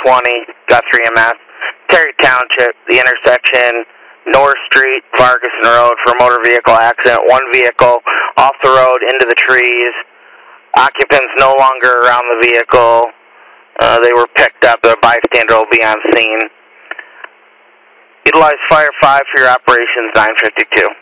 Guthrie MS, Terry Township, the intersection, North Street, Ferguson Road for a motor vehicle accident. One vehicle off the road into the trees. Occupants no longer around the vehicle. They were picked up. A bystander will be on scene. Utilize Fire 5 for your operations 952.